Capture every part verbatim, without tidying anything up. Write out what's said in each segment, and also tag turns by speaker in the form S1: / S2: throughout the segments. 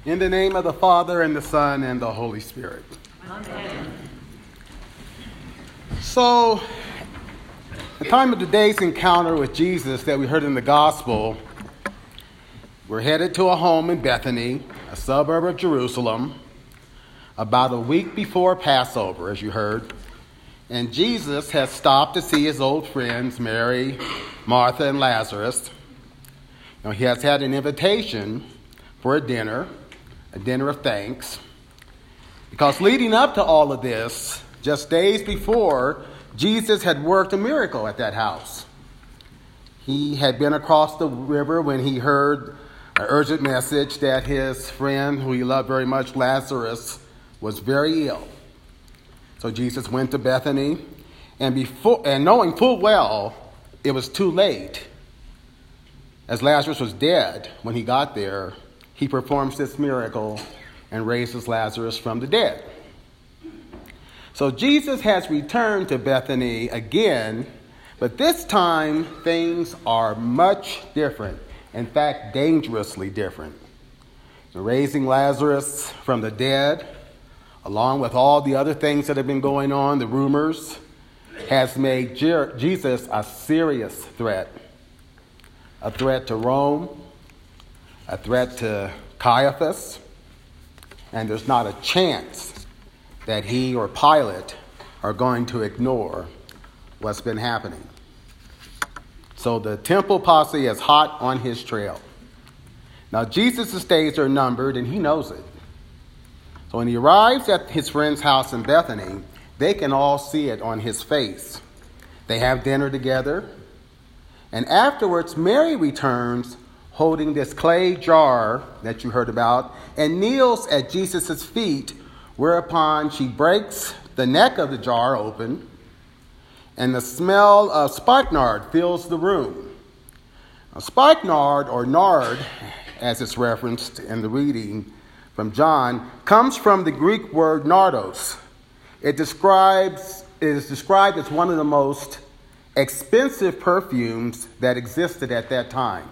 S1: In the name of the Father, and the Son, and the Holy Spirit.
S2: Amen.
S1: So, the time of today's encounter with Jesus that we heard in the gospel, we're headed to a home in Bethany, a suburb of Jerusalem, about a week before Passover, as you heard. And Jesus has stopped to see his old friends, Mary, Martha, and Lazarus. Now, he has had an invitation for a dinner, a dinner of thanks. Because leading up to all of this, just days before, Jesus had worked a miracle at that house. He had been across the river when he heard an urgent message that his friend, who he loved very much, Lazarus, was very ill. So Jesus went to Bethany, and before and knowing full well it was too late, as Lazarus was dead when he got there, he performs this miracle and raises Lazarus from the dead. So Jesus has returned to Bethany again, but this time things are much different. In fact, dangerously different. So raising Lazarus from the dead, along with all the other things that have been going on, the rumors, has made Je- Jesus a serious threat. A threat to Rome, a threat to Caiaphas, and there's not a chance that he or Pilate are going to ignore what's been happening. So the temple posse is hot on his trail. Now Jesus' days are numbered, and he knows it. So when he arrives at his friend's house in Bethany, they can all see it on his face. They have dinner together, and afterwards Mary returns holding this clay jar that you heard about, and kneels at Jesus' feet, whereupon she breaks the neck of the jar open, and the smell of spikenard fills the room. Now, spikenard, or nard, as it's referenced in the reading from John, comes from the Greek word nardos. It describes it is described as one of the most expensive perfumes that existed at that time.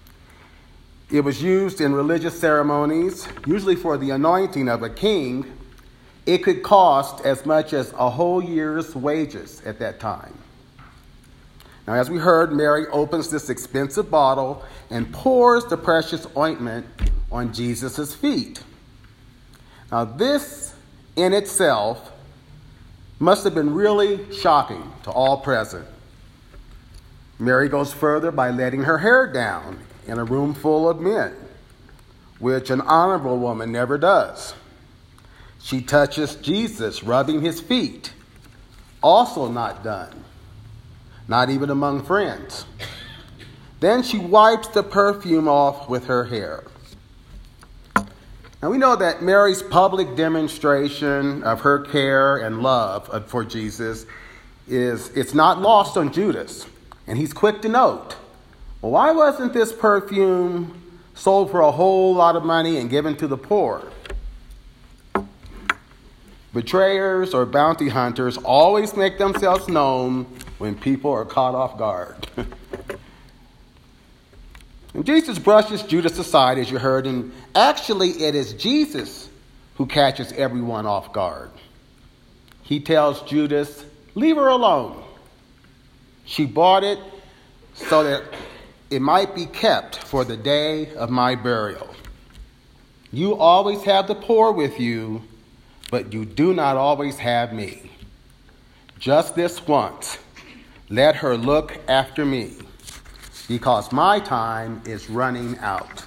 S1: It was used in religious ceremonies, usually for the anointing of a king. It could cost as much as a whole year's wages at that time. Now, as we heard, Mary opens this expensive bottle and pours the precious ointment on Jesus' feet. Now, this in itself must have been really shocking to all present. Mary goes further by letting her hair down in a room full of men, which an honorable woman never does. She touches Jesus, rubbing his feet, also not done, not even among friends. Then she wipes the perfume off with her hair. Now we know that Mary's public demonstration of her care and love for Jesus is it's not lost on Judas, and he's quick to note, well, why wasn't this perfume sold for a whole lot of money and given to the poor? Betrayers or bounty hunters always make themselves known when people are caught off guard. And Jesus brushes Judas aside, as you heard, and actually it is Jesus who catches everyone off guard. He tells Judas, leave her alone. She bought it so that it might be kept for the day of my burial. You always have the poor with you, but you do not always have me. Just this once, let her look after me, because my time is running out.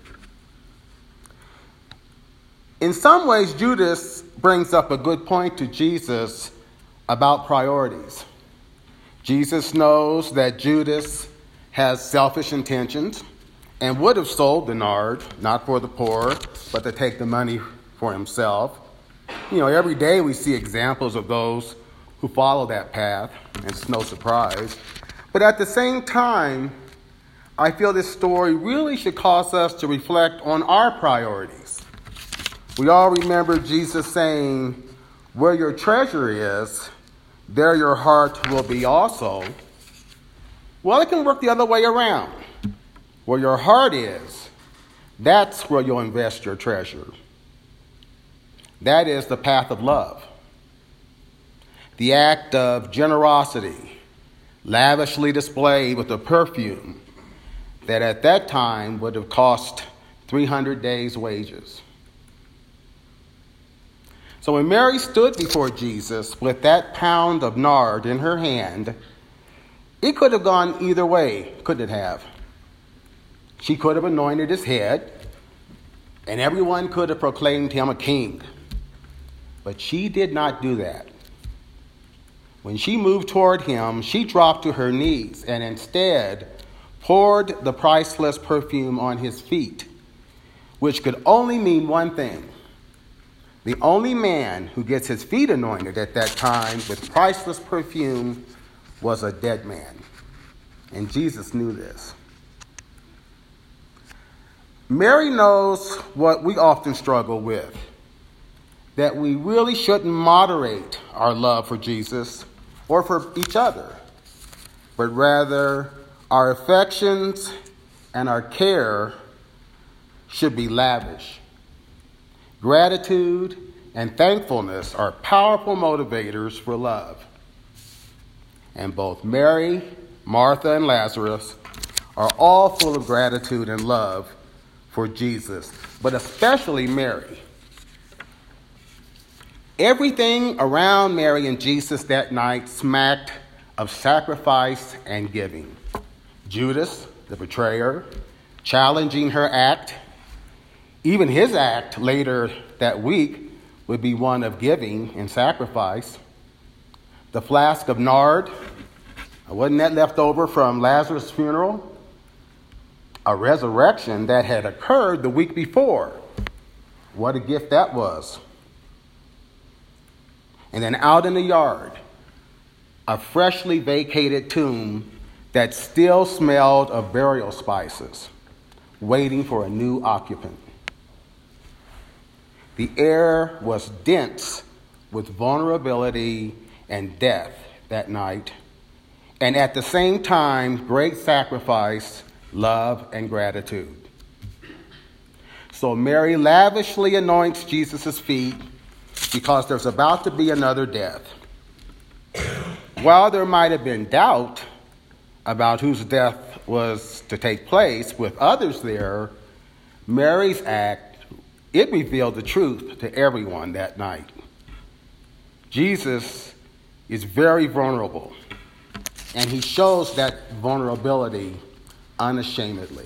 S1: In some ways, Judas brings up a good point to Jesus about priorities. Jesus knows that Judas has selfish intentions and would have sold the nard, not for the poor, but to take the money for himself. You know, every day we see examples of those who follow that path, and it's no surprise. But at the same time, I feel this story really should cause us to reflect on our priorities. We all remember Jesus saying, where your treasure is, there your heart will be also. Well, it can work the other way around. Where your heart is, That's where you'll invest your treasure. That is the path of love. The act of generosity, lavishly displayed with a perfume that at that time would have cost three hundred days' wages. So when Mary stood before Jesus with that pound of nard in her hand, it could have gone either way, couldn't it have? She could have anointed his head, and everyone could have proclaimed him a king. But she did not do that. When she moved toward him, she dropped to her knees and instead poured the priceless perfume on his feet, which could only mean one thing. The only man who gets his feet anointed at that time with priceless perfume was a dead man. And Jesus knew this. Mary knows what we often struggle with, that we really shouldn't moderate our love for Jesus or for each other, but rather our affections and our care should be lavish. Gratitude and thankfulness are powerful motivators for love. And both Mary, Martha, and Lazarus are all full of gratitude and love for Jesus, but especially Mary. Everything around Mary and Jesus that night smacked of sacrifice and giving. Judas, the betrayer, challenging her act. Even his act later that week would be one of giving and sacrifice. The flask of nard, wasn't that left over from Lazarus' funeral? A resurrection that had occurred the week before. What a gift that was. And then out in the yard, a freshly vacated tomb that still smelled of burial spices, waiting for a new occupant. The air was dense with vulnerability and death that night, and at the same time, great sacrifice, love, and gratitude. So Mary lavishly anoints Jesus' feet because there's about to be another death. While there might have been doubt about whose death was to take place with others there, Mary's act, it revealed the truth to everyone that night. Jesus is very vulnerable, and he shows that vulnerability unashamedly.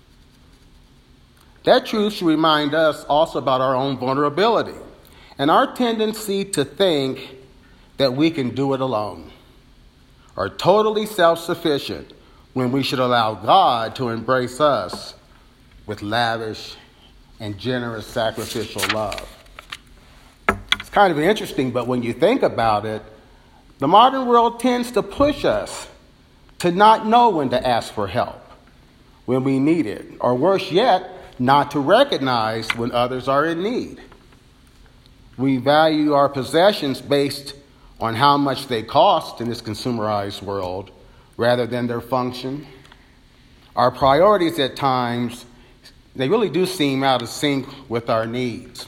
S1: That truth should remind us also about our own vulnerability and our tendency to think that we can do it alone, or totally self-sufficient when we should allow God to embrace us with lavish and generous sacrificial love. It's kind of interesting, but when you think about it, the modern world tends to push us to not know when to ask for help when we need it, or worse yet, not to recognize when others are in need. We value our possessions based on how much they cost in this consumerized world rather than their function. Our priorities at times, they really do seem out of sync with our needs.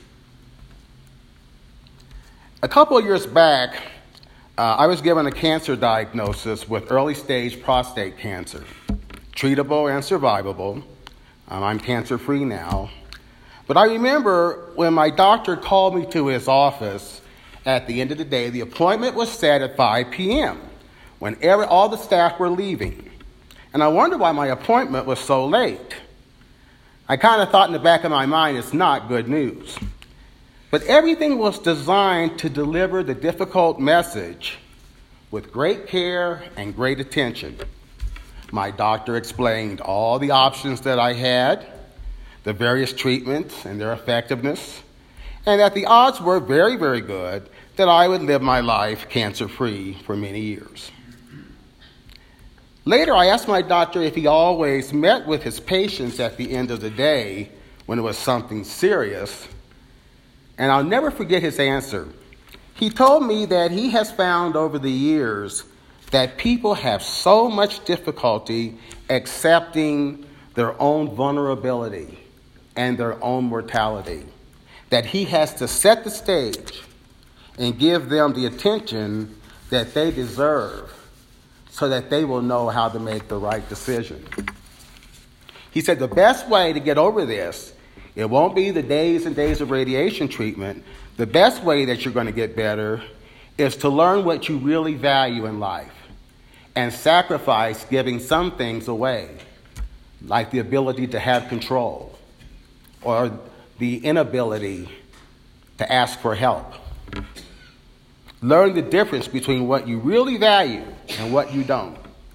S1: A couple of years back, uh, I was given a cancer diagnosis with early stage prostate cancer, treatable and survivable. Um, I'm cancer-free now. But I remember when my doctor called me to his office at the end of the day, the appointment was set at five p.m. when every, all the staff were leaving. And I wondered why my appointment was so late. I kind of thought in the back of my mind, it's not good news. But everything was designed to deliver the difficult message with great care and great attention. My doctor explained all the options that I had, the various treatments and their effectiveness, and that the odds were very, very good that I would live my life cancer-free for many years. Later, I asked my doctor if he always met with his patients at the end of the day when it was something serious, and I'll never forget his answer. He told me that he has found over the years that people have so much difficulty accepting their own vulnerability and their own mortality. That he has to set the stage and give them the attention that they deserve so that they will know how to make the right decision. He said the best way to get over this, it won't be the days and days of radiation treatment. The best way that you're going to get better is to learn what you really value in life and sacrifice giving some things away, like the ability to have control or the inability to ask for help. Learn the difference between what you really value and what you don't.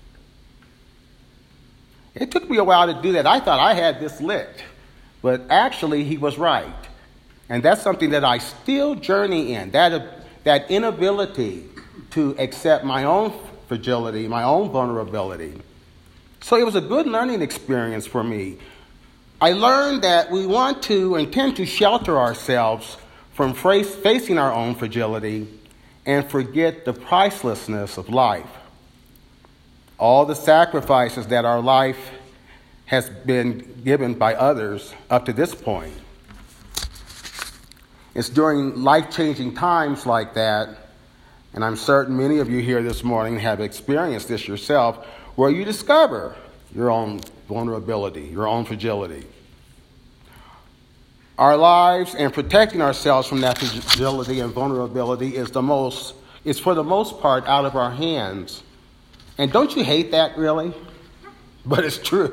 S1: It took me a while to do that. I thought I had this licked, but actually he was right. And that's something that I still journey in, that, that inability to accept my own fragility, my own vulnerability. So it was a good learning experience for me. I learned that we want to and tend to shelter ourselves from facing our own fragility and forget the pricelessness of life. All the sacrifices that our life has been given by others up to this point. It's during life-changing times like that, and I'm certain many of you here this morning have experienced this yourself, where you discover your own vulnerability, your own fragility. Our lives and protecting ourselves from that fragility and vulnerability is the most, is for the most part out of our hands. And don't you hate that, really? But it's true.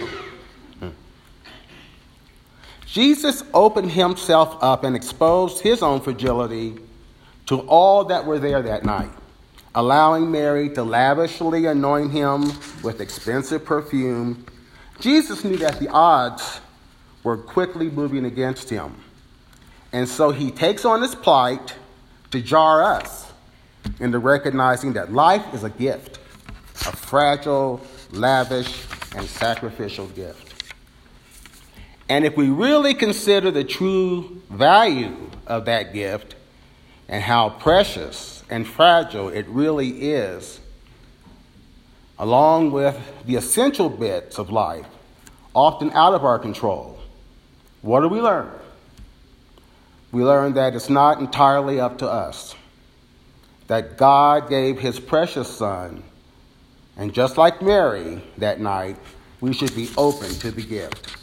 S1: Jesus opened himself up and exposed his own fragility to all that were there that night, allowing Mary to lavishly anoint him with expensive perfume. Jesus knew that the odds were quickly moving against him. And so he takes on this plight to jar us into recognizing that life is a gift, a fragile, lavish, and sacrificial gift. And if we really consider the true value of that gift and how precious and fragile it really is, along with the essential bits of life, often out of our control, what do we learn? We learn that it's not entirely up to us, that God gave his precious son, and just like Mary that night, we should be open to the gift.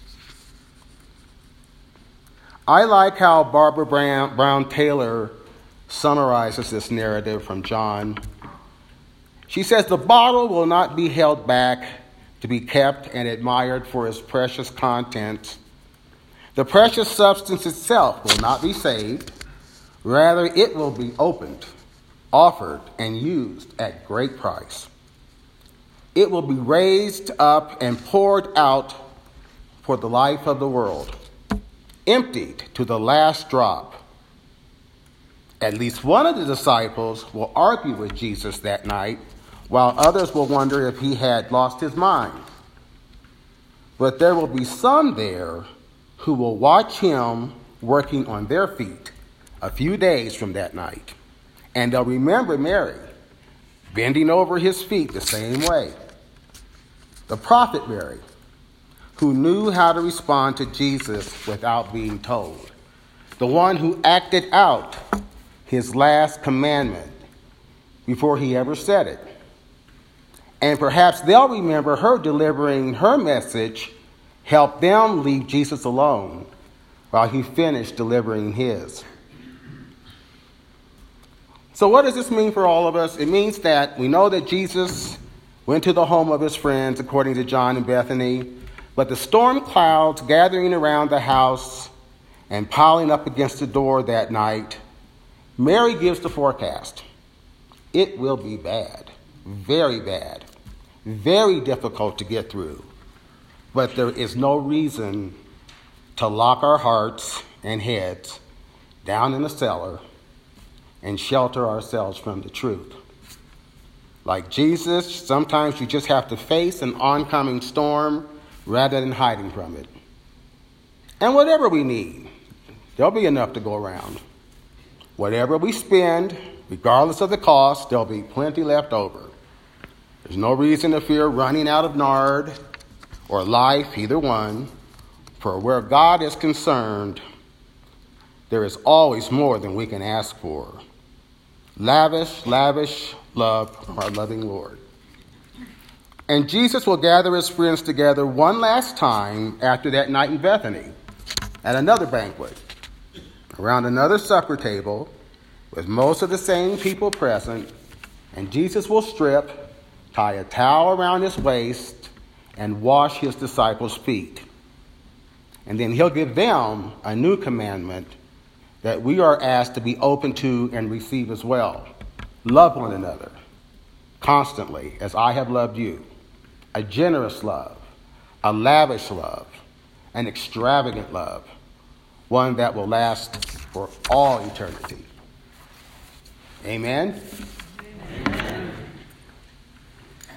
S1: I like how Barbara Brown, Brown Taylor summarizes this narrative from John. She says, the bottle will not be held back to be kept and admired for its precious contents. The precious substance itself will not be saved. Rather, it will be opened, offered, and used at great price. It will be raised up and poured out for the life of the world, emptied to the last drop. At least one of the disciples will argue with Jesus that night, while others will wonder if he had lost his mind. But there will be some there who will watch him working on their feet a few days from that night. And they'll remember Mary bending over his feet the same way. The prophet Mary, who knew how to respond to Jesus without being told. The one who acted out his last commandment before he ever said it. And perhaps they'll remember her delivering her message, helped them leave Jesus alone while he finished delivering his. So what does this mean for all of us? It means that we know that Jesus went to the home of his friends, according to John in Bethany, but the storm clouds gathering around the house and piling up against the door that night, Mary gives the forecast. It will be bad, very bad, very difficult to get through. But there is no reason to lock our hearts and heads down in the cellar and shelter ourselves from the truth. Like Jesus, sometimes you just have to face an oncoming storm rather than hiding from it. And whatever we need, there'll be enough to go around. Whatever we spend, regardless of the cost, there'll be plenty left over. There's no reason to fear running out of nard or life, either one, For where God is concerned, there is always more than we can ask for. Lavish, lavish love from our loving Lord. And Jesus will gather his friends together one last time after that night in Bethany at another banquet, around another supper table with most of the same people present. And Jesus will strip, tie a towel around his waist, and wash his disciples' feet. And then he'll give them a new commandment that we are asked to be open to and receive as well. Love one another constantly as I have loved you. A generous love, a lavish love, an extravagant love, one that will last for all eternity. Amen.